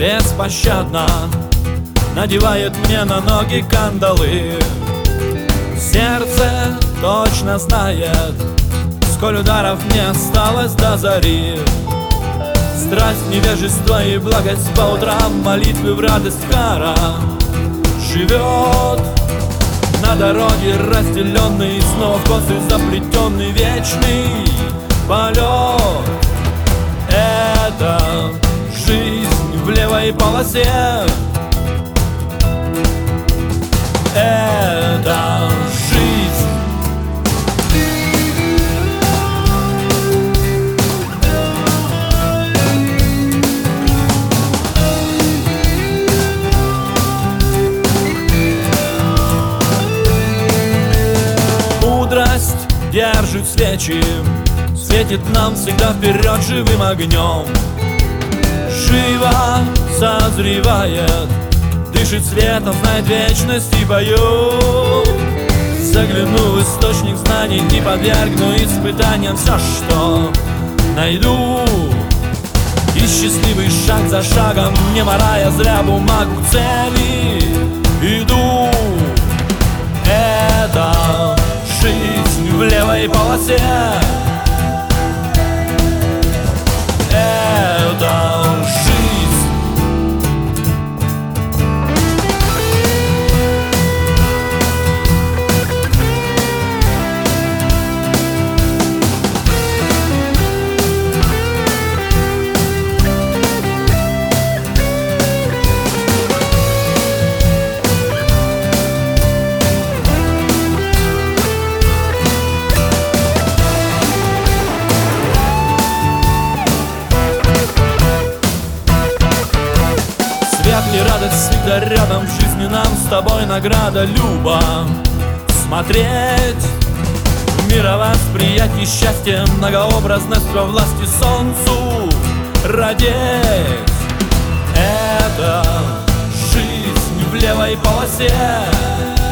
беспощадно надевает мне на ноги кандалы. Сердце точно знает, сколь ударов мне осталось до зари. Страсть, невежество и благость по утрам, молитвы в радость кара. Живет на дороге разделенный, снова в косы заплетенный вечный полет. Это жизнь в левой полосе. Это жизнь. Мудрость держит свечи, светит нам всегда вперед живым огнем. Живо созревает, дышит светом, знает вечность и поет. Загляну в источник знаний и подвергну испытаниям все, что найду. И счастливый шаг за шагом, не морая зря бумагу, к цели иду. Это жизнь в левой полосе. Это жизнь. И радость всегда рядом, в жизни нам с тобой награда люба. Смотреть в мировосприятии счастье, многообразность во власти солнцу родить. Это жизнь в левой полосе.